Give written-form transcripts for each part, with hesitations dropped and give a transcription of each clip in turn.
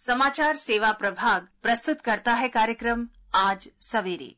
समाचार सेवा प्रभाग प्रस्तुत करता है कार्यक्रम आज सवेरे।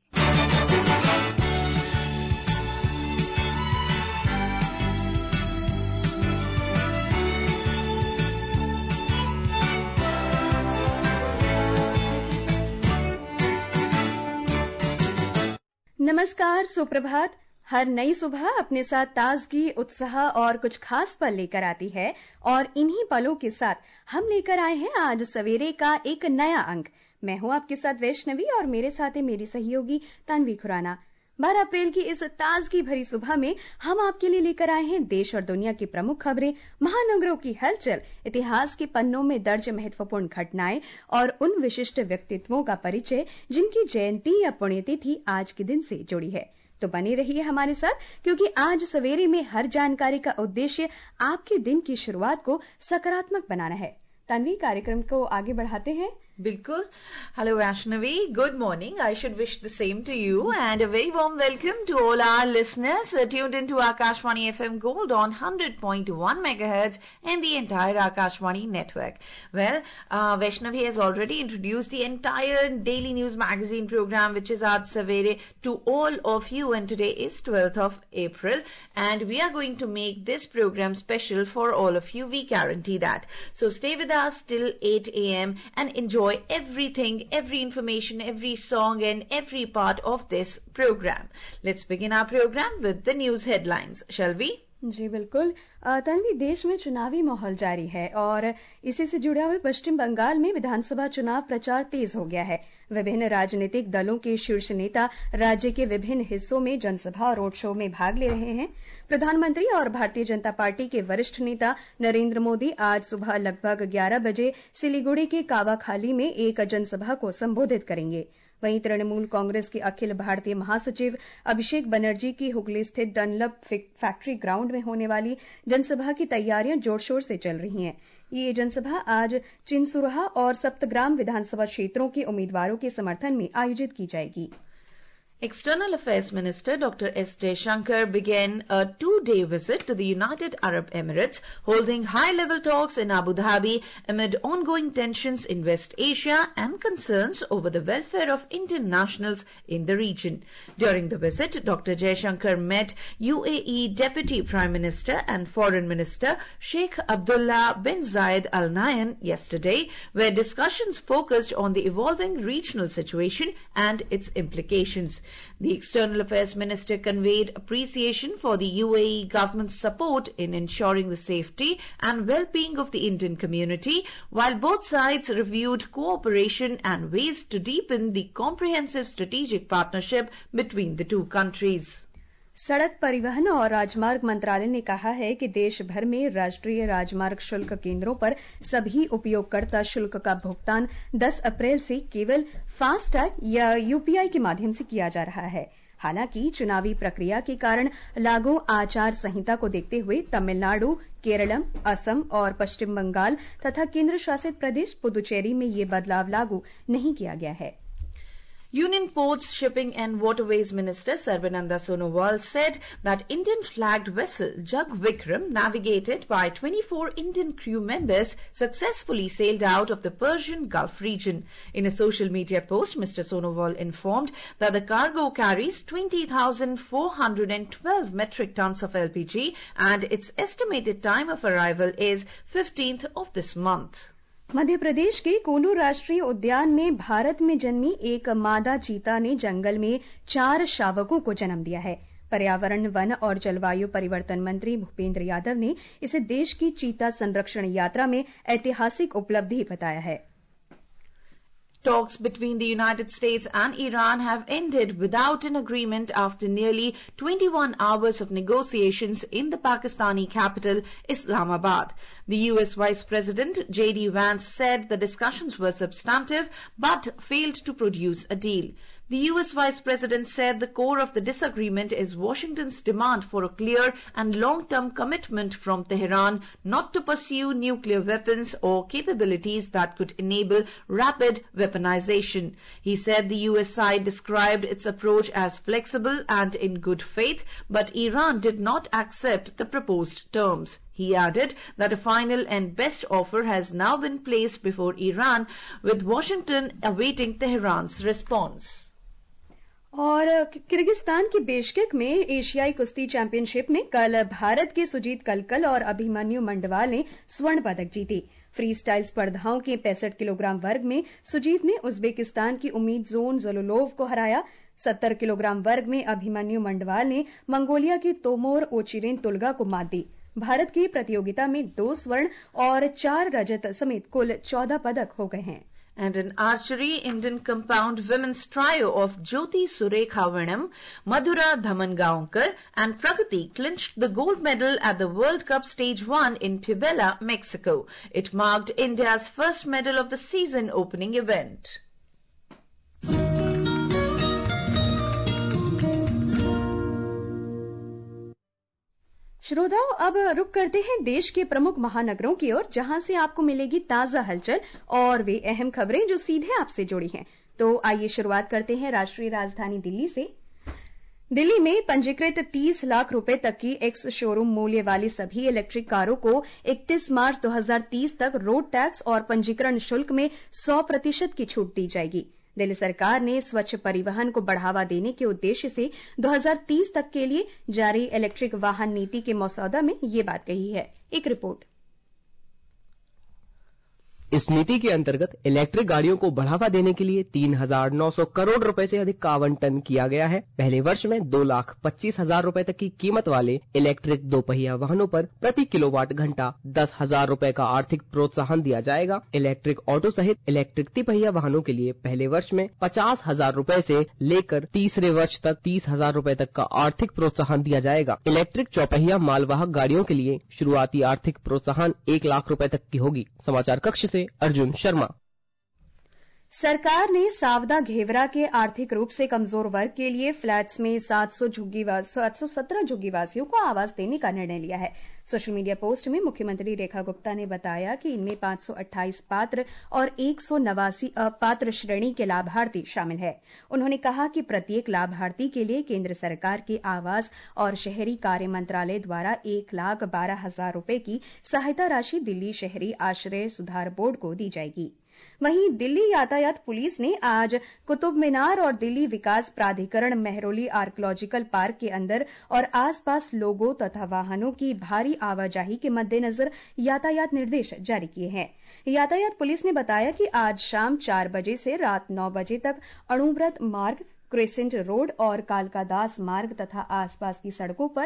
नमस्कार, सुप्रभात। हर नई सुबह अपने साथ ताजगी, उत्साह और कुछ खास पल लेकर आती है और इन्हीं पलों के साथ हम लेकर आए हैं आज सवेरे का एक नया अंक। मैं हूं आपके साथ वैष्णवी और मेरे साथ है मेरी सहयोगी तन्वी खुराना। 12 अप्रैल की इस ताजगी भरी सुबह में हम आपके लिए लेकर आए हैं देश और दुनिया की प्रमुख खबरें, महानगरों की हलचल, इतिहास के पन्नों में दर्ज महत्वपूर्ण घटनाएं और उन विशिष्ट व्यक्तित्वों का परिचय जिनकी जयंती या पुण्यतिथि आज के दिन से जुड़ी है। तो बने रहिए हमारे साथ, क्योंकि आज सवेरे में हर जानकारी का उद्देश्य आपके दिन की शुरुआत को सकारात्मक बनाना है। तन्वी, कार्यक्रम को आगे बढ़ाते हैं। Bilkul. Hello Vaishnavi. Good morning. I should wish the same to you and a very warm welcome to all our listeners tuned into Akashvani FM Gold on 100.1 megahertz and the entire Akashvani network. Well, Vaishnavi has already introduced the entire daily news magazine program which is Aaj Savere to all of you, and today is 12th of April and we are going to make this program special for all of you. We guarantee that. So stay with us till 8 a.m. and enjoy everything, every information, every song and every part of this program. Let's begin our program with the news headlines, shall we? जी बिल्कुल। तन्वी, देश में चुनावी माहौल जारी है और इसी से जुड़े हुए पश्चिम बंगाल में विधानसभा चुनाव प्रचार तेज हो गया है। विभिन्न राजनीतिक दलों के शीर्ष नेता राज्य के विभिन्न हिस्सों में जनसभा और रोड शो में भाग ले रहे हैं। प्रधानमंत्री और भारतीय जनता पार्टी के वरिष्ठ नेता नरेंद्र मोदी आज सुबह लगभग 11 बजे सिलीगुड़ी के कावाखाली में एक जनसभा को संबोधित करेंगे। वहीं तृणमूल कांग्रेस के अखिल भारतीय महासचिव अभिषेक बनर्जी की हुगली स्थित डनलप फैक्ट्री ग्राउंड में होने वाली जनसभा की तैयारियां जोर शोर से चल रही हैं। ये जनसभा आज चिनसुरहा और सप्तग्राम विधानसभा क्षेत्रों के उम्मीदवारों के समर्थन में आयोजित की जाएगी। External Affairs Minister Dr. S. Jaishankar began a 2-day visit to the United Arab Emirates, holding high-level talks in Abu Dhabi amid ongoing tensions in West Asia and concerns over the welfare of Indian nationals in the region. During the visit, Dr. Jaishankar met UAE Deputy Prime Minister and Foreign Minister Sheikh Abdullah bin Zayed Al Nahyan yesterday, where discussions focused on the evolving regional situation and its implications. The External Affairs Minister conveyed appreciation for the UAE government's support in ensuring the safety and well-being of the Indian community, while both sides reviewed cooperation and ways to deepen the comprehensive strategic partnership between the two countries. सड़क परिवहन और राजमार्ग मंत्रालय ने कहा है कि देश भर में राष्ट्रीय राजमार्ग शुल्क केंद्रों पर सभी उपयोगकर्ता शुल्क का भुगतान 10 अप्रैल से केवल फास्टैग या यूपीआई के माध्यम से किया जा रहा है। हालांकि चुनावी प्रक्रिया के कारण लागू आचार संहिता को देखते हुए तमिलनाडु, केरलम, असम और पश्चिम बंगाल तथा केंद्र शासित प्रदेश पुदुचेरी में ये बदलाव लागू नहीं किया गया है। Union Ports, Shipping and Waterways Minister Sarbananda Sonowal said that Indian-flagged vessel Jug Vikram, navigated by 24 Indian crew members, successfully sailed out of the Persian Gulf region. In a social media post, Mr. Sonowal informed that the cargo carries 20,412 metric tons of LPG and its estimated time of arrival is 15th of this month. Madhya Pradesh के कुल्लू राष्ट्रीय उद्यान में भारत में जन्मी एक मादा चीता ने जंगल में 4 शावकों को जन्म दिया है। पर्यावरण, वन और जलवायु परिवर्तन मंत्री भूपेंद्र यादव ने इसे देश की चीता संरक्षण यात्रा में ऐतिहासिक उपलब्धि बताया है। Talks between the United States and Iran have ended without an agreement after nearly 21 hours of negotiations in the Pakistani capital, Islamabad. The U.S. Vice President J.D. Vance said the discussions were substantive but failed to produce a deal. The U.S. Vice President said the core of the disagreement is Washington's demand for a clear and long-term commitment from Tehran not to pursue nuclear weapons or capabilities that could enable rapid weaponization. He said the U.S. side described its approach as flexible and in good faith, but Iran did not accept the proposed terms. He added that a final and best offer has now been placed before Iran, with Washington awaiting Tehran's response. और Kyrgyzstan के Bishkek में एशियाई कुश्ती championship में कल भारत के सुजीत कलकल और अभिमन्यु मंडवाल ने स्वर्ण पदक जीते। फ्री स्टाइल स्पर्धाओं के 65 किलोग्राम वर्ग में सुजीत ने उज्बेकिस्तान की उम्मीद जोन ज़ोलोलोव को हराया। 70 किलोग्राम वर्ग में अभिमन्यु मंडवाल ने मंगोलिया के तोमोर ओचिरेन तुल्गा को मात दी। भारत की प्रतियोगिता में 2 स्वर्ण और 4 रजत समेत कुल 14 पदक हो गए हैं। And in archery, Indian compound women's trio of Jyoti Surekha Vinam, Madhura Dhamangaonkar and Pragati clinched the gold medal at the World Cup Stage 1 in Puebla, Mexico. It marked India's first medal of the season opening event. श्रोताओं, अब रुक करते हैं देश के प्रमुख महानगरों की ओर, जहां से आपको मिलेगी ताजा हलचल और वे अहम खबरें जो सीधे आपसे जुड़ी हैं। तो आइए शुरुआत करते हैं राष्ट्रीय राजधानी दिल्ली से। दिल्ली में पंजीकृत 30 लाख रुपए तक की एक्स शोरूम मूल्य वाली सभी इलेक्ट्रिक कारों को 31 मार्च 2030 तक रोड टैक्स और पंजीकरण शुल्क में 100% की छूट दी जाएगी। दिल्ली सरकार ने स्वच्छ परिवहन को बढ़ावा देने के उद्देश्य से 2030 तक के लिए जारी इलेक्ट्रिक वाहन नीति के मसौदा में ये बात कही है। एक रिपोर्ट। इस नीति के अंतर्गत इलेक्ट्रिक गाड़ियों को बढ़ावा देने के लिए 3,900 करोड़ रुपए से अधिक का आवंटन किया गया है। पहले वर्ष में 2,25,000 रुपए तक की कीमत वाले इलेक्ट्रिक 2 पहिया वाहनों पर प्रति किलोवाट घंटा 10,000 रुपए का आर्थिक प्रोत्साहन दिया जाएगा। इलेक्ट्रिक ऑटो सहित इलेक्ट्रिक तिपहिया वाहनों के लिए पहले वर्ष में 50,000 रुपए से लेकर तीसरे वर्ष तक 30,000 रुपए तक का आर्थिक प्रोत्साहन दिया जाएगा। इलेक्ट्रिक चौपहिया मालवाहक गाड़ियों के लिए शुरुआती आर्थिक प्रोत्साहन 1 लाख रुपए तक की होगी। समाचार कक्ष से अर्जुन शर्मा। सरकार ने सावदा घेवरा के आर्थिक रूप से कमजोर वर्ग के लिए फ्लैट्स में 717 झुग्गीवासियों को आवास देने का निर्णय लिया है। सोशल मीडिया पोस्ट में मुख्यमंत्री रेखा गुप्ता ने बताया कि इनमें 528 पात्र और 189 अपात्र श्रेणी के लाभार्थी शामिल है। उन्होंने कहा कि प्रत्येक लाभार्थी के लिए केंद्र सरकार के आवास और शहरी कार्य मंत्रालय द्वारा 1,12,000 रुपए की सहायता राशि दिल्ली शहरी आश्रय सुधार बोर्ड को दी जाएगी। वहीं दिल्ली यातायात पुलिस ने आज कुतुब मीनार और दिल्ली विकास प्राधिकरण मेहरौली आर्कियोलॉजिकल पार्क के अंदर और आसपास लोगों तथा वाहनों की भारी आवाजाही के मद्देनजर यातायात निर्देश जारी किए हैं। यातायात पुलिस ने बताया कि आज शाम 4 बजे से रात 9 बजे तक अणुव्रत मार्ग, क्रेसेंट रोड और कालकादास मार्ग तथा आसपास की सड़कों पर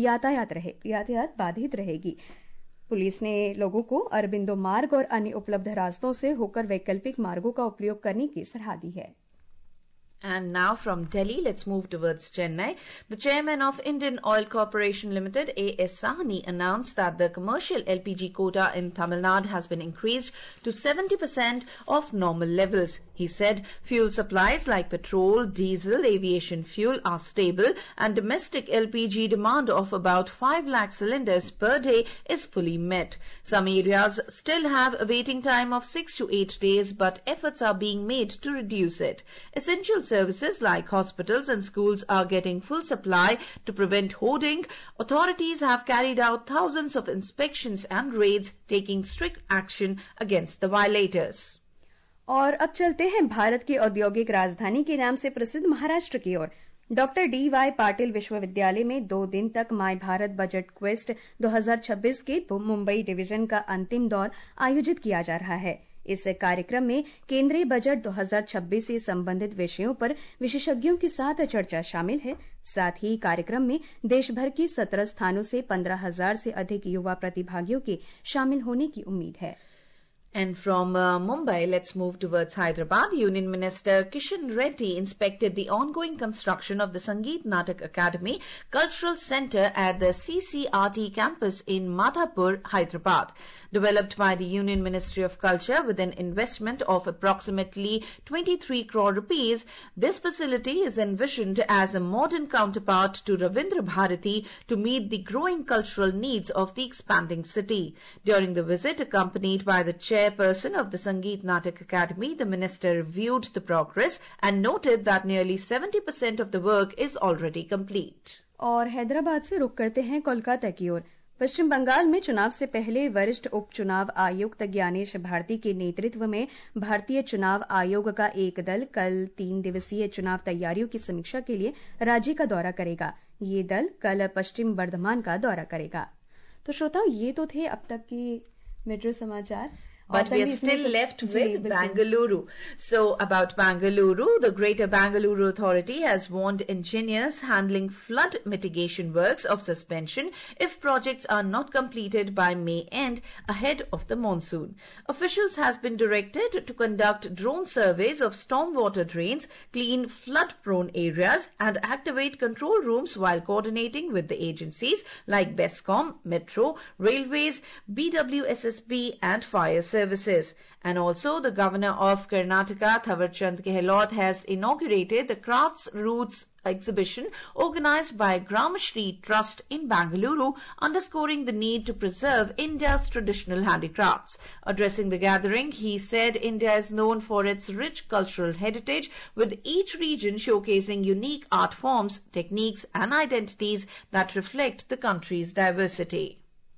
यातायात बाधित रहेगी। पुलिस ने लोगों को अरबिंदो मार्ग और अन्य उपलब्ध रास्तों से होकर वैकल्पिक मार्गों का उपयोग करने की सलाह दी है। And now from Delhi, let's move towards Chennai. The chairman of Indian Oil Corporation Limited, A.S. Sahni, announced that the commercial LPG quota in Tamil Nadu has been increased to 70% of normal levels. He said fuel supplies like petrol, diesel, aviation fuel are stable and domestic LPG demand of about 5 lakh cylinders per day is fully met. Some areas still have a waiting time of 6 to 8 days, but efforts are being made to reduce it. Essential services like hospitals and schools are getting full supply. To prevent hoarding, authorities have carried out thousands of inspections and raids, taking strict action against the violators. और अब चलते हैं भारत की औद्योगिक राजधानी के नाम से प्रसिद्ध महाराष्ट्र की ओर। Doctor D.Y. पाटिल विश्वविद्यालय में 2 दिन तक माय भारत बजट क्वेस्ट 2026 के मुंबई डिवीजन का अंतिम दौर आयोजित किया जा रहा है। इस कार्यक्रम में केंद्रीय बजट 2026 से संबंधित विषयों पर विशेषज्ञों के साथ चर्चा शामिल है। साथ ही कार्यक्रम में देश भर के 17 स्थानों से 15,000 से अधिक युवा प्रतिभागियों के शामिल होने की उम्मीद है। And from Mumbai, let's move towards Hyderabad. Union Minister Kishan Reddy inspected the ongoing construction of the Sangeet Natak Academy Cultural Centre at the CCRT campus in Madhapur, Hyderabad. Developed by the Union Ministry of Culture with an investment of approximately 23 crore rupees, this facility is envisioned as a modern counterpart to Ravindra Bharati to meet the growing cultural needs of the expanding city. During the visit, accompanied by the chairperson of the Sangeet Natak Academy, the minister reviewed the progress and noted that nearly 70% of the work is already complete. और हैदराबाद से रुक करते हैं कोलकाता की ओर। पश्चिम बंगाल में चुनाव से पहले वरिष्ठ उपचुनाव आयुक्त ज्ञानेश भारती के नेतृत्व में भारतीय चुनाव आयोग का एक दल कल 3 दिवसीय चुनाव तैयारियों की समीक्षा के लिए राज्य का दौरा करेगा। ये दल कल पश्चिम बर्धमान का दौरा करेगा। तो श्रोताओं, ये तो थे अब तक की मेट्रो समाचार। But we are still left with Bengaluru. So about Bengaluru, the Greater Bengaluru Authority has warned engineers handling flood mitigation works of suspension if projects are not completed by May end ahead of the monsoon. Officials has been directed to conduct drone surveys of stormwater drains, clean flood-prone areas and activate control rooms while coordinating with the agencies like BESCOM, Metro, Railways, BWSSB and Fire Services. And also the Governor of Karnataka, Thawarchand Gehlot, has inaugurated the Crafts Roots exhibition organized by Gramashri Trust in Bengaluru, underscoring the need to preserve India's traditional handicrafts. Addressing the gathering, he said India is known for its rich cultural heritage, with each region showcasing unique art forms, techniques and identities that reflect the country's diversity.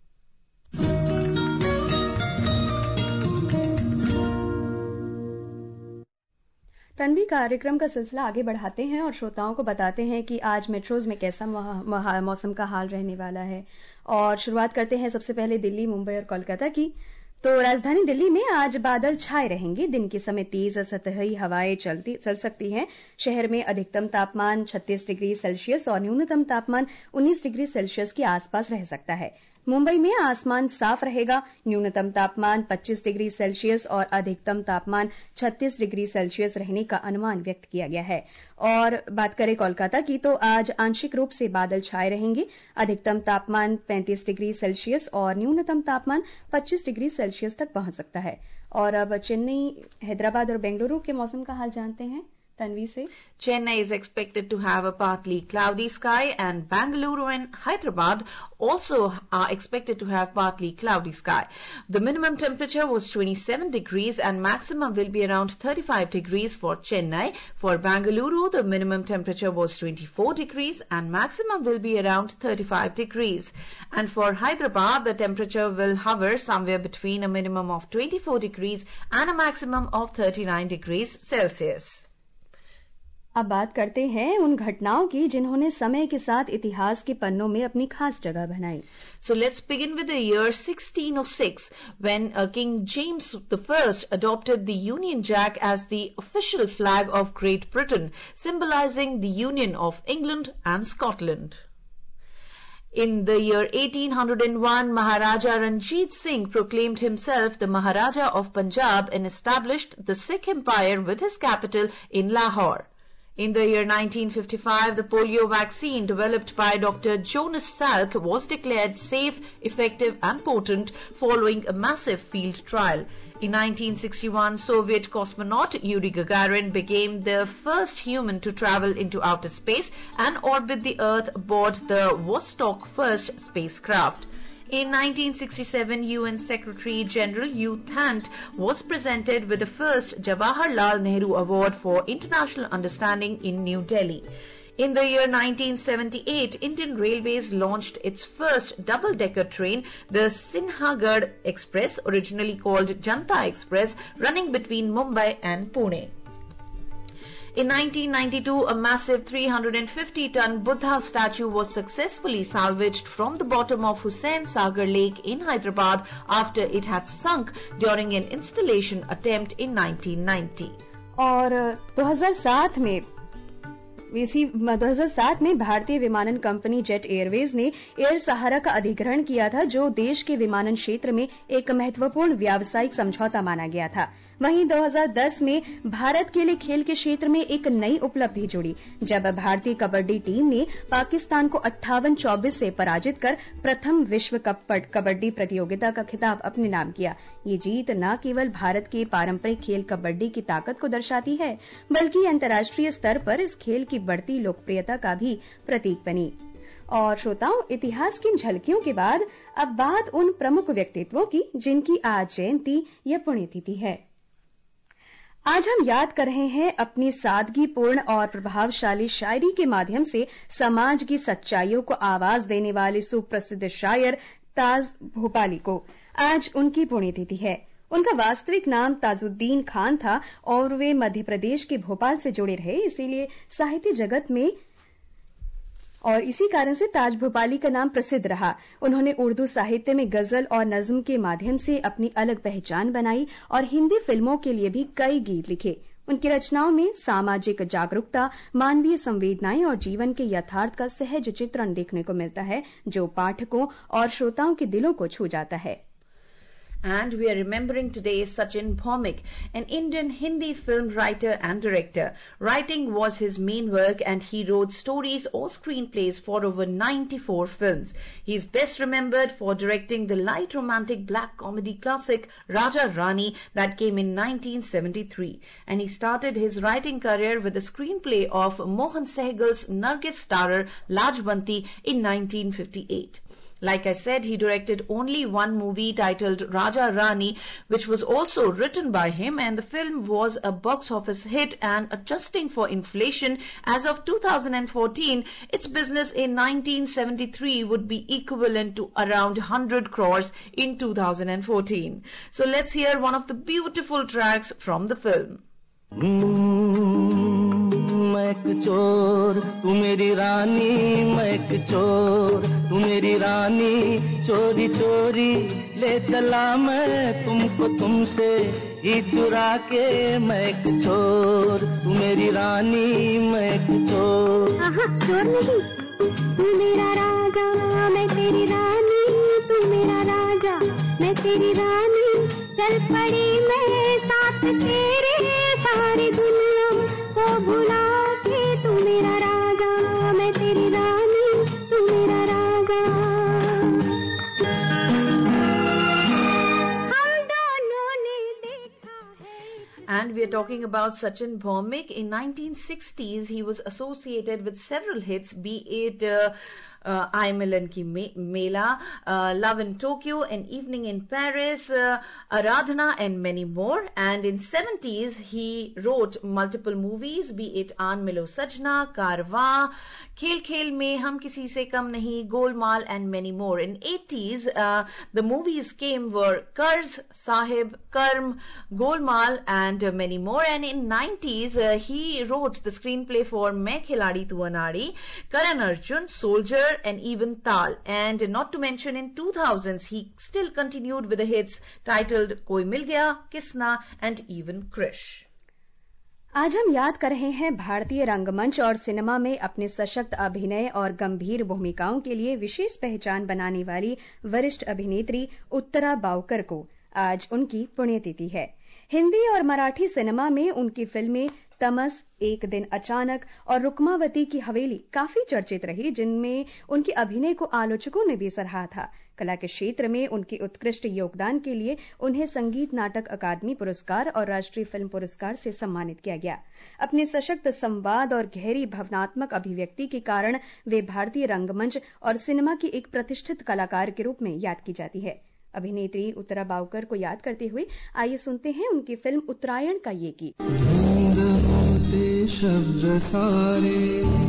Tanvi, कार्यक्रम का सिलसिला आगे बढ़ाते हैं और श्रोताओं को बताते हैं कि आज मेट्रोज में कैसा मौसम का हाल रहने वाला है। और शुरुआत करते हैं सबसे पहले दिल्ली, मुंबई और कोलकाता की। तो राजधानी दिल्ली में आज बादल छाए रहेंगे। दिन के समय तेज सतही हवाएं चल सकती हैं। शहर में अधिकतम तापमान 36 डिग्री सेल्सियस और न्यूनतम तापमान 19 डिग्री सेल्सियस के आसपास रह सकता है। मुंबई में आसमान साफ रहेगा। न्यूनतम तापमान 25 डिग्री सेल्सियस और अधिकतम तापमान 36 डिग्री सेल्सियस रहने का अनुमान व्यक्त किया गया है। और बात करें कोलकाता की, तो आज आंशिक रूप से बादल छाए रहेंगे। अधिकतम तापमान 35 डिग्री सेल्सियस और न्यूनतम तापमान 25 डिग्री सेल्सियस तक पहुंच सकता है। और अब चेन्नई, हैदराबाद और बेंगलुरु के मौसम का हाल जानते हैं तन्वी से। Chennai is expected to have a partly cloudy sky, and Bengaluru and Hyderabad also are expected to have partly cloudy sky. The minimum temperature was 27 degrees and maximum will be around 35 degrees for Chennai. For Bengaluru, the minimum temperature was 24 degrees and maximum will be around 35 degrees. And for Hyderabad, the temperature will hover somewhere between a minimum of 24 degrees and a maximum of 39 degrees Celsius. अब बात करते हैं उन घटनाओं की जिन्होंने समय के साथ इतिहास के पन्नों में अपनी खास जगह बनाई। So let's begin with the year 1606 when King James I adopted the Union Jack as the official flag of Great Britain, symbolizing the union of England and Scotland. In the year 1801, Maharaja Ranjit Singh proclaimed himself the Maharaja of Punjab and established the Sikh Empire with his capital in Lahore. In the year 1955, the polio vaccine developed by Dr. Jonas Salk was declared safe, effective and potent following a massive field trial. In 1961, Soviet cosmonaut Yuri Gagarin became the first human to travel into outer space and orbit the Earth aboard the Vostok 1 spacecraft. In 1967, UN Secretary General U Thant was presented with the first Jawaharlal Nehru Award for International Understanding in New Delhi. In the year 1978, Indian Railways launched its first double-decker train, the Sinhagad Express, originally called Janta Express, running between Mumbai and Pune. In 1992, a massive 350-ton Buddha statue was successfully salvaged from the bottom of Hussain Sagar Lake in Hyderabad after it had sunk during an installation attempt in 1990. और 2007 में भारतीय विमानन कंपनी jet airways ने air Sahara का अधिग्रहण किया था, जो देश के विमानन क्षेत्र में एक महत्वपूर्ण व्यावसायिक समझौता माना गया था। वहीं 2010 में भारत के लिए खेल के क्षेत्र में एक नई उपलब्धि जुड़ी, जब भारतीय कबड्डी टीम ने पाकिस्तान को 58-24 से पराजित कर प्रथम विश्व कप कबड्डी प्रतियोगिता का खिताब अपने नाम किया। ये जीत न केवल भारत के पारंपरिक खेल कबड्डी की ताकत को दर्शाती है, बल्कि अंतर्राष्ट्रीय स्तर पर इस खेल की बढ़ती लोकप्रियता का भी प्रतीक बनी। और श्रोताओं, इतिहास की झलकियों के बाद अब बात उन प्रमुख व्यक्तित्वों की जिनकी आज जयंती या पुण्यतिथि है। आज हम याद कर रहे हैं अपनी सादगीपूर्ण और प्रभावशाली शायरी के माध्यम से समाज की सच्चाइयों को आवाज देने वाले सुप्रसिद्ध शायर ताज भोपाली को आज उनकी पुण्यतिथि है। उनका वास्तविक नाम ताजुद्दीन खान था और वे मध्य प्रदेश के भोपाल से जुड़े रहे, इसीलिए साहित्य जगत में और इसी कारण से ताज भोपाली का नाम प्रसिद्ध रहा। उन्होंने उर्दू साहित्य में गजल और नज्म के माध्यम से अपनी अलग पहचान बनाई और हिंदी फिल्मों के लिए भी कई गीत लिखे। उनकी रचनाओं में सामाजिक जागरूकता, मानवीय संवेदनाएं और जीवन के यथार्थ का सहज चित्रण देखने को मिलता है, जो पाठकों और श्रोताओं के दिलों को छू जाता है। And we are remembering today Sachin Bhaumik, an Indian Hindi film writer and director. Writing was his main work and he wrote stories or screenplays for over 94 films. He is best remembered for directing the light romantic black comedy classic Raja Rani that came in 1973. And he started his writing career with the screenplay of Mohan Sehgal's Nargis starrer Lajbanti in 1958. Like I said, he directed only one movie titled Raja Rani, which was also written by him, and the film was a box office hit, and adjusting for inflation, as of 2014, its business in 1973 would be equivalent to around 100 crores in 2014. So let's hear one of the beautiful tracks from the film. मैं एक चोर तू मेरी रानी, मैं एक चोर तू मेरी रानी, चोरी चोरी ले चला मैं तुमको तुमसे ही चुरा के। मैं एक चोर तू मेरी रानी, मैं एक चोर। चोर नहीं, तू मेरा राजा मैं तेरी रानी, तू मेरा राजा मैं तेरी रानी, चल पड़ी मैं साथ तेरे, सारी दुनिया को भुला के। तू मेरा राजा मैं तेरी रानी, तू मेरा राजा। हम दोनों ने देखा है। And we are talking about Sachin Bhaumik. In 1960s, he was associated with several hits, be it Aay Milan Ki Mela, Love in Tokyo, An Evening in Paris, Aradhana, and many more. And in 70s, he wrote multiple movies, be it Aan Milo Sajna, Karwa, Khel Khel Mein, Hum Kisi Se Kam Nahi, Golmaal, and many more. In 80s, the movies came were Qarz, Sahib, Karm, Golmaal, and many more. And in 90s, he wrote the screenplay for Main Khiladi Tu Anari, Karan Arjun, Soldier, and even Tal. And not to mention in 2000s, he still continued with the hits titled Koi Mil Gaya, Kisna, and even Krish. आज हम याद कर रहे हैं भारतीय रंगमंच और cinema में अपने सशक्त अभिनय और गंभीर भूमिकाओं के लिए विशेष पहचान बनाने वाली वरिष्ठ अभिनेत्री उत्तरा बावकर को। आज उनकी पुण्यतिथि है। हिंदी और मराठी सिनेमा में उनकी फिल्में तमस, एक दिन अचानक और रुक्मावती की हवेली काफी चर्चित रही, जिनमें उनके अभिनय को आलोचकों ने भी सराहा था। कला के क्षेत्र में उनके उत्कृष्ट योगदान के लिए उन्हें संगीत नाटक अकादमी पुरस्कार और राष्ट्रीय फिल्म पुरस्कार से सम्मानित किया गया। अपने सशक्त संवाद और गहरी भावनात्मक अभिव्यक्ति के कारण वे भारतीय रंगमंच और सिनेमा की एक प्रतिष्ठित कलाकार के रूप में याद की जाती है। अभिनेत्री उत्तरा बावकर को याद करते हुए आइए सुनते हैं उनकी फिल्म उत्तरायण का ये गीत। धुंध होते शब्द सारे,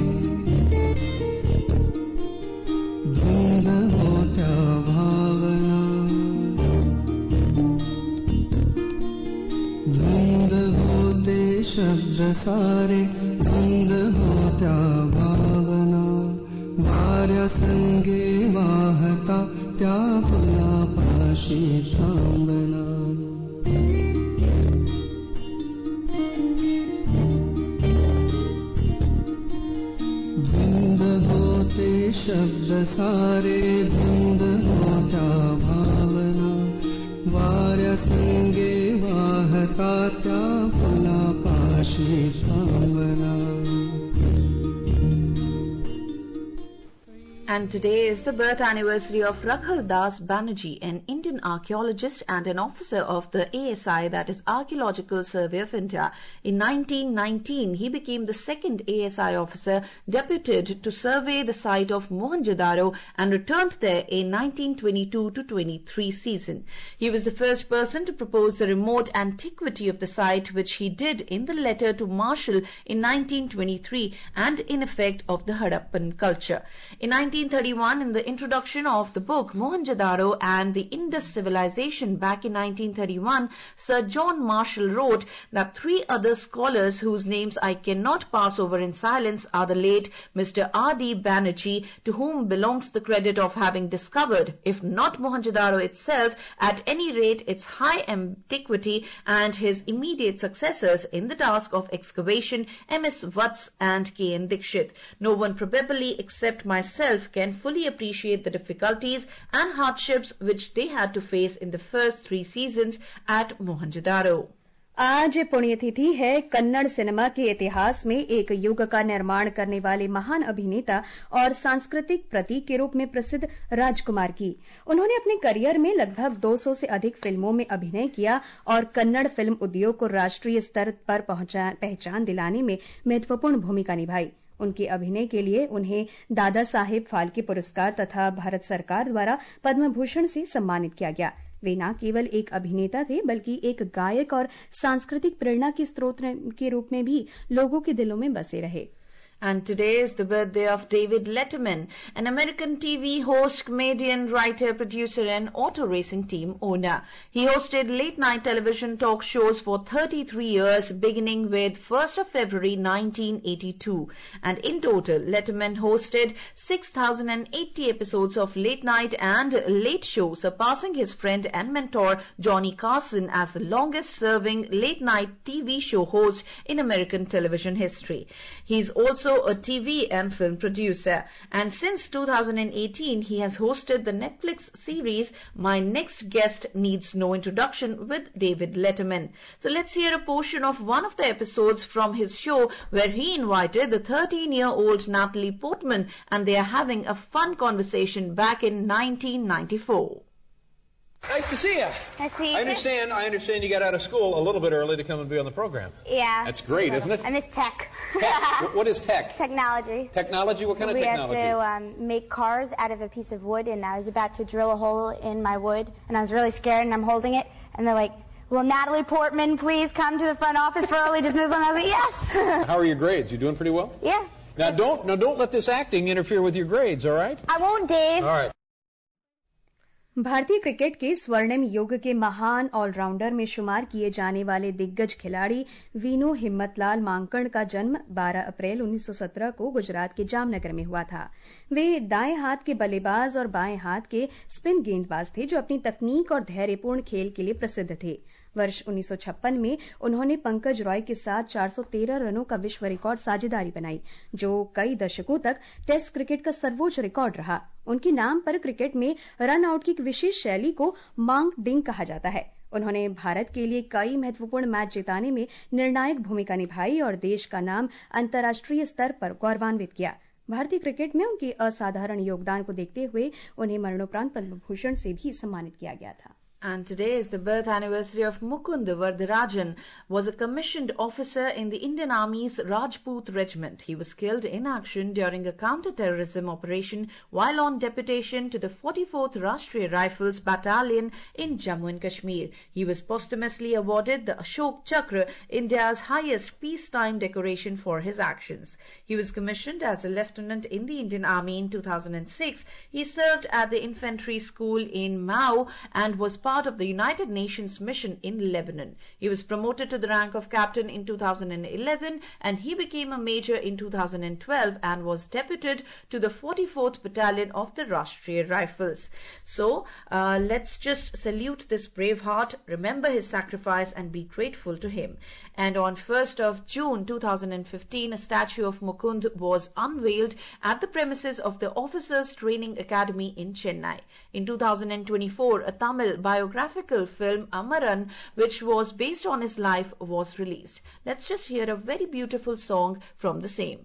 धुंध होत्या भावना, धुंध होते शब्द सारे, धुंध होत्या भावना, वाऱ्या संगे वाहता त्या फुलापाशी थांबना। धुंद होते शब्द सारे, धुंद होत्या भावना, वाऱ्या संगे वाहता त्या फुलापाशी थांबना। And today is the birth anniversary of Rakhal Das Banerjee, an Indian archaeologist and an officer of the ASI, that is Archaeological Survey of India. In 1919, he became the second ASI officer deputed to survey the site of Mohenjo-daro and returned there in 1922-23 season. He was the first person to propose the remote antiquity of the site, which he did in the letter to Marshall in 1923 and in effect of the Harappan culture. In 1931, in the introduction of the book Mohenjo-daro and the Indus Civilization back in 1931, Sir John Marshall wrote that 3 other scholars whose names I cannot pass over in silence are the late Mr. R.D. Banerjee, to whom belongs the credit of having discovered, if not Mohenjo-daro itself, at any rate its high antiquity, and his immediate successors in the task of excavation, M.S. Vats and K.N. Dixit. No one probably except myself can fully appreciate the difficulties and hardships which they had to face in the first 3 seasons at Mohenjo-daro. आज पुण्यतिथि है Kannada cinema के इतिहास में एक युग का निर्माण करने वाले महान अभिनेता और सांस्कृतिक प्रतीक के रूप में प्रसिद्ध राजकुमार की। उन्होंने अपने करियर में लगभग 200 से अधिक फिल्मों में अभिनय किया और कन्नड़ फिल्म उद्योग को राष्ट्रीय स्तर पर पहचान दिलाने में महत्वपूर्ण भूमिका निभाई। उनके अभिनय के लिए उन्हें दादा साहेब फाल्के पुरस्कार तथा भारत सरकार द्वारा पद्म भूषण से सम्मानित किया गया। वे न केवल एक अभिनेता थे बल्कि एक गायक और सांस्कृतिक प्रेरणा के स्रोत के रूप में भी लोगों के दिलों में बसे रहे। And today is the birthday of David Letterman, an American TV host, comedian, writer, producer, and auto racing team owner. He hosted late-night television talk shows for 33 years, beginning with 1st of February 1982. And in total, Letterman hosted 6,080 episodes of Late Night and Late Show, surpassing his friend and mentor Johnny Carson as the longest-serving late-night TV show host in American television history. He's also a TV and film producer, and since 2018 he has hosted the Netflix series My Next Guest Needs No Introduction with David Letterman. So let's hear a portion of one of the episodes from his show where he invited the 13-year-old Natalie Portman, and they are having a fun conversation back in 1994. Nice to see you. Nice to see you. I understand you got out of school a little bit early to come and be on the program. Yeah. That's great, isn't it? I miss tech. Tech? What is tech? Technology. Technology? What kind of technology? We had to make cars out of a piece of wood, and I was about to drill a hole in my wood, and I was really scared, and I'm holding it, and they're like, "Will Natalie Portman please come to the front office for early dismissal?" And I was like, "Yes." How are your grades? You doing pretty well? Yeah. Now don't let this acting interfere with your grades, all right? I won't, Dave. All right. भारतीय cricket के स्वर्णिम युग के महान allrounder में शुमार किए जाने वाले दिग्गज खिलाड़ी वीनू हिम्मतलाल मांकड़ का जन्म 12 अप्रैल 1917 को गुजरात के जामनगर में हुआ था। वे दाएं हाथ के बल्लेबाज और बाएं हाथ के स्पिन गेंदबाज थे जो अपनी तकनीक और धैर्यपूर्ण खेल के लिए प्रसिद्ध थे। वर्ष 1956 में उन्होंने पंकज रॉय के साथ 413 रनों का विश्व रिकॉर्ड साझेदारी बनाई, जो कई दशकों तक टेस्ट क्रिकेट का सर्वोच्च रिकॉर्ड रहा। उनके नाम पर क्रिकेट में रन आउट की एक विशेष शैली को मांक डिंग कहा जाता है। उन्होंने भारत के लिए कई महत्वपूर्ण मैच जिताने में निर्णायक भूमिका निभाई और देश का नाम अंतर्राष्ट्रीय स्तर पर गौरवान्वित किया। भारतीय क्रिकेट में उनके असाधारण योगदान को देखते हुए उन्हें मरणोपरांत पद्म भूषण से भी सम्मानित किया गया था। And today is the birth anniversary of Mukund Vardarajan, was a commissioned officer in the Indian Army's Rajput Regiment. He was killed in action during a counter-terrorism operation while on deputation to the 44th Rashtriya Rifles Battalion in Jammu and Kashmir. He was posthumously awarded the Ashok Chakra, India's highest peacetime decoration for his actions. He was commissioned as a lieutenant in the Indian Army in 2006. He served at the infantry school in Mao and was part of the United Nations mission in Lebanon. He was promoted to the rank of captain in 2011 and he became a major in 2012 and was deputed to the 44th Battalion of the Rashtriya Rifles. So, let's just salute this brave heart, remember his sacrifice and be grateful to him. And on 1st of June 2015, a statue of Mukund was unveiled at the premises of the Officers Training Academy in Chennai. In 2024, a Tamil biographical film Amaran, which was based on his life, was released. Let's just hear a very beautiful song from the same.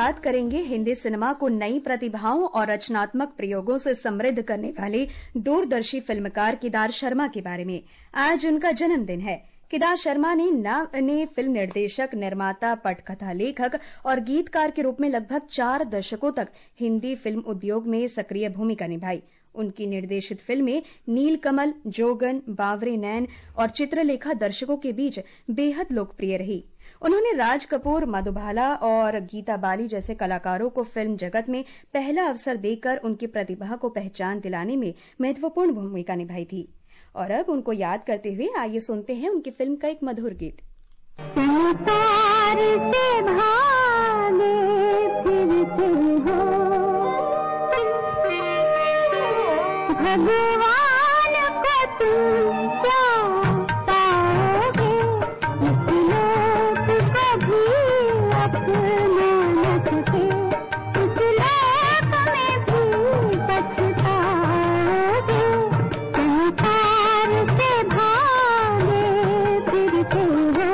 बात करेंगे Hindi cinema को नई प्रतिभाओं और रचनात्मक प्रयोगों से समृद्ध करने वाले दूरदर्शी फिल्मकार केदार शर्मा के बारे में। आज उनका जन्मदिन है। केदार शर्मा ने फिल्म निर्देशक, निर्माता, पटकथा लेखक और गीतकार के रूप में लगभग 4 दशकों तक हिंदी फिल्म उद्योग में सक्रिय भूमिका निभाई। उनकी निर्देशित फिल्में नीलकमल, जोगन, बावरे नैन और चित्रलेखा दर्शकों के बीच बेहद लोकप्रिय रही। उन्होंने राज कपूर, मधुबाला और गीता बाली जैसे कलाकारों को फिल्म जगत में पहला अवसर देकर उनकी प्रतिभा को पहचान दिलाने में महत्वपूर्ण भूमिका निभाई थी। और अब उनको याद करते हुए आइए सुनते हैं उनकी फिल्म का एक मधुर गीत। भगवान को तुम क्या पाओगे, इस लोक कभी अपना न सके, इस लोक में भी पछताओगे, संसार से भागे फिरते हो।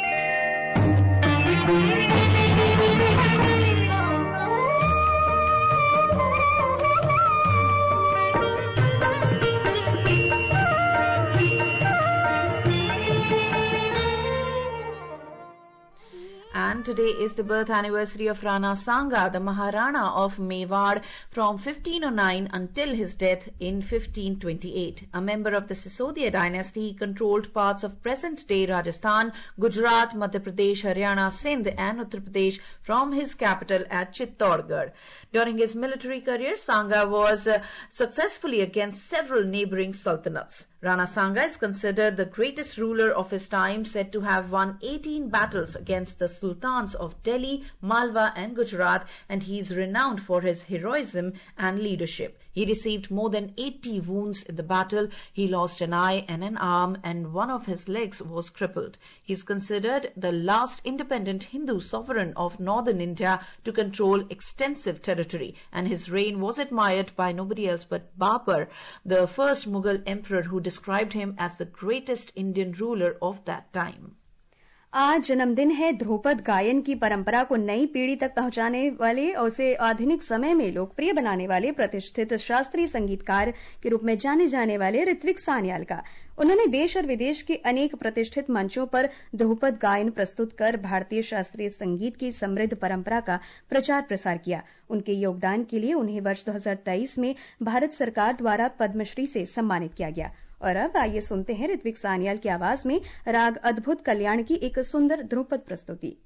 And today is the birth anniversary of Rana Sanga, the Maharana of Mewar from 1509 until his death in 1528. A member of the Sisodia dynasty, he controlled parts of present-day Rajasthan, Gujarat, Madhya Pradesh, Haryana, Sindh and Uttar Pradesh from his capital at Chittorgarh. During his military career, Sanga was successfully against several neighboring sultanates. Rana Sanga is considered the greatest ruler of his time, said to have won 18 battles against the sultans of Delhi, Malwa and Gujarat, and he is renowned for his heroism and leadership. He received more than 80 wounds in the battle. He lost an eye and an arm, and one of his legs was crippled. He is considered the last independent Hindu sovereign of northern India to control extensive territory, and his reign was admired by nobody else but Babur, the first Mughal emperor, who described him as the greatest Indian ruler of that time. आज जन्मदिन है ध्रुपद गायन की परंपरा को नई पीढ़ी तक पहुंचाने वाले और उसे आधुनिक समय में लोकप्रिय बनाने वाले प्रतिष्ठित शास्त्रीय संगीतकार के रूप में जाने जाने वाले ऋत्विक सान्याल का। उन्होंने देश और विदेश के अनेक प्रतिष्ठित मंचों पर ध्रुपद गायन प्रस्तुत कर भारतीय शास्त्रीय संगीत की समृद्ध परंपरा का प्रचार प्रसार किया। उनके योगदान के लिए उन्हें वर्ष 2023 में भारत सरकार द्वारा पद्मश्री से सम्मानित किया गया। और अब आइए सुनते हैं ऋत्विक सान्याल की आवाज में राग अद्भुत कल्याण की एक सुंदर ध्रुपद प्रस्तुति।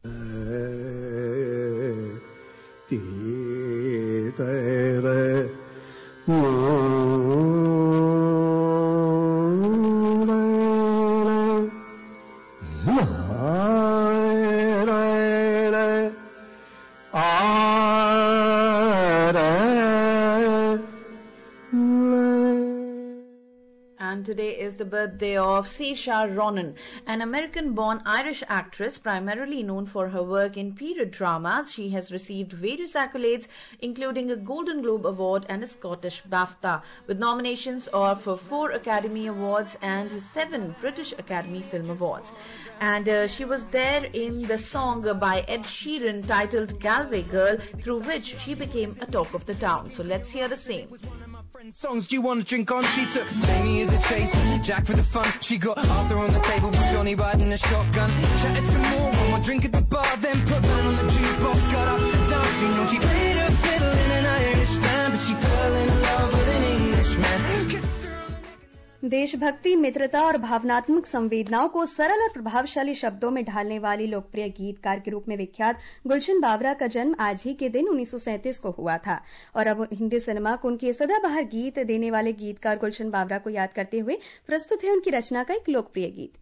And today is the birthday of Saoirse Ronan, an American-born Irish actress primarily known for her work in period dramas. She has received various accolades, including a Golden Globe Award and a Scottish BAFTA, with nominations for 4 Academy Awards and 7 British Academy Film Awards. And she was there in the song by Ed Sheeran titled Galway Girl, through which she became a talk of the town. So let's hear the same. Songs do you want to drink on? She took Jamie as a chaser, Jack for the fun. She got Arthur on the table with Johnny riding a shotgun. Chatted some more, one more drink at the bar, then put Van on the jukebox, got up to dance. You know she played her fiddle in an Irish band, but she fell in love with an Englishman. देशभक्ति, मित्रता और भावनात्मक संवेदनाओं को सरल और प्रभावशाली शब्दों में ढालने वाली लोकप्रिय गीतकार के रूप में विख्यात गुलशन बावरा का जन्म आज ही के दिन 1937 को हुआ था। और अब हिंदी सिनेमा को उनके सदाबहार गीत देने वाले गीतकार गुलशन बावरा को याद करते हुए प्रस्तुत है उनकी रचना का एक लोकप्रिय गीत।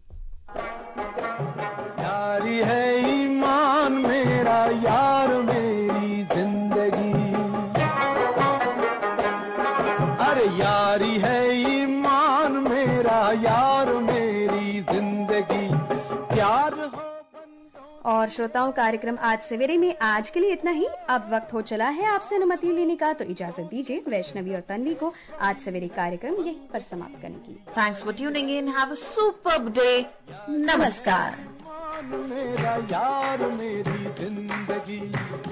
यारी है ईमान मेरा, यार मेरी जिंदगी, अरे यारी है ईमान मेरा, यार मेरी जिंदगी, प्यार हो। और श्रोताओं, कार्यक्रम आज सवेरे में आज के लिए इतना ही। अब वक्त हो चला है आपसे अनुमति लेने का, तो इजाजत दीजिए वैष्णवी और तन्वी को आज सवेरे कार्यक्रम यहीं पर समाप्त करने की। Thanks for tuning in. Have a superb day. नमस्कार। मेरा यार मेरी जिंदगी।